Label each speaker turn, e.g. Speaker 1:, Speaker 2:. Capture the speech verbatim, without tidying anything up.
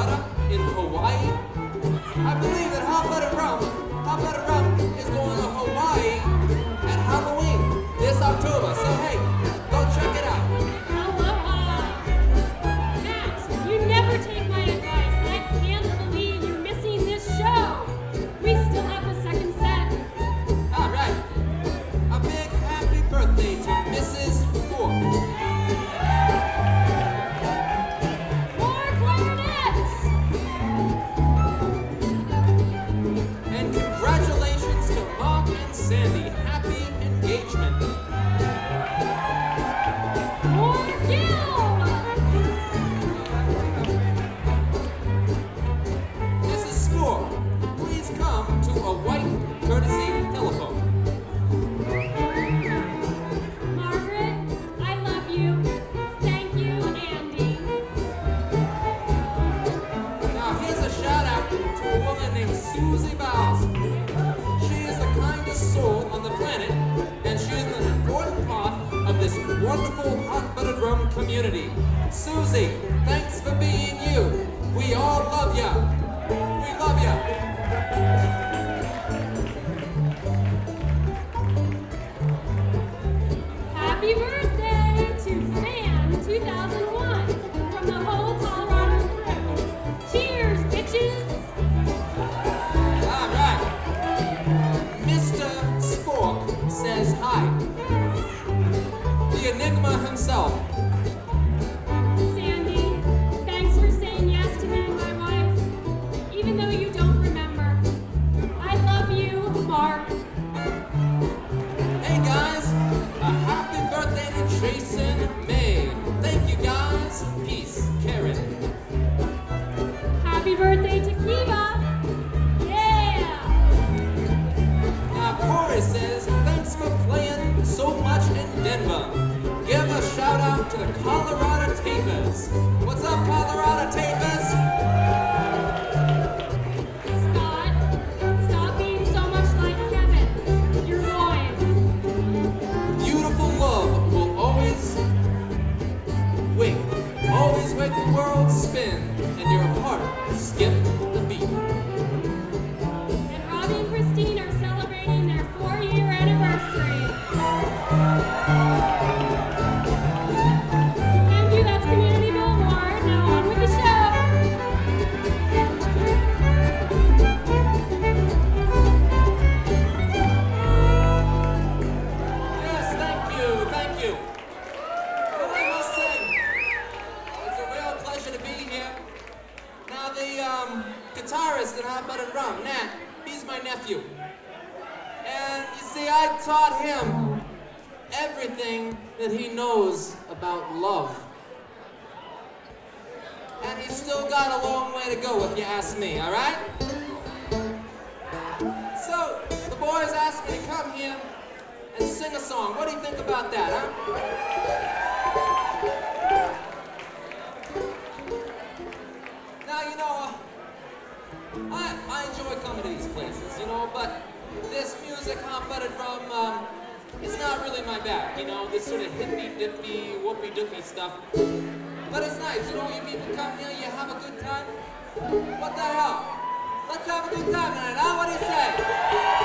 Speaker 1: Colorado, in Hawaii. I believe that Hot Buttered Rum, Hot Buttered Rum is going to Hawaii at Halloween this October. So hey, go check it out.
Speaker 2: Aloha! Matt, you never take my advice. I can't believe you're missing this show. We still have the second set.
Speaker 1: All right. A big happy birthday to Missus Fork.
Speaker 2: More clarinets!
Speaker 1: And congratulations to Mark and Sandy. Happy engagement.
Speaker 2: More Gil!
Speaker 1: Missus Spork, please come to a white courtesy telephone.
Speaker 2: Margaret, I love you. Thank you, Andy.
Speaker 1: Now here's a shout out to a woman named Susie Bowles. She is the kindest soul on the planet, and she is an important part of this wonderful Hot Buttered Rum community. Susie, thanks for being you. We all love ya. We love ya.
Speaker 2: Happy birthday to Fan two thousand one from the whole Colorado crew. Cheers, bitches!
Speaker 1: All right. Mister Spork says hi. The Enigma himself.
Speaker 2: Sandy, thanks for saying yes to being my wife, even though you don't remember. I love you, Mark.
Speaker 1: Hey guys, a happy birthday to Jason May. Thank you guys. Peace, Karen.
Speaker 2: Happy birthday to Kiva. Yeah!
Speaker 1: Now Corey says, thanks for playing so much in Denver. Give a shout out to the Colorado Tapers. What's up, Colorado Tapers?
Speaker 2: Scott, stop being so much like Kevin. Your voice.
Speaker 1: Beautiful love will always wake, always make the world spin, and your heart skip the beat.
Speaker 2: And Robbie and Christine are celebrating their four-year anniversary. Thank you, that's Community Billboard. Now on with the show.
Speaker 1: Yes, thank you, thank you. Well, I must say, it's a real pleasure to be here. Now, the um, guitarist in Hot Buttered Rum, Nat, he's my nephew. And you see, I taught him everything that he knows about love. And he's still got a long way to go, if you ask me, all right? So, the boys asked me to come here and sing a song. What do you think about that, huh? Now, you know, uh, I, I enjoy coming to these places, you know, but this music, Hot Buttered Rum, um, it's not really my bag, you know, this sort of hippy-dippy, whoopy-doopy stuff. But it's nice, you know, you people come here, you have a good time. What the hell? Let's have a good time tonight, huh? What do you say?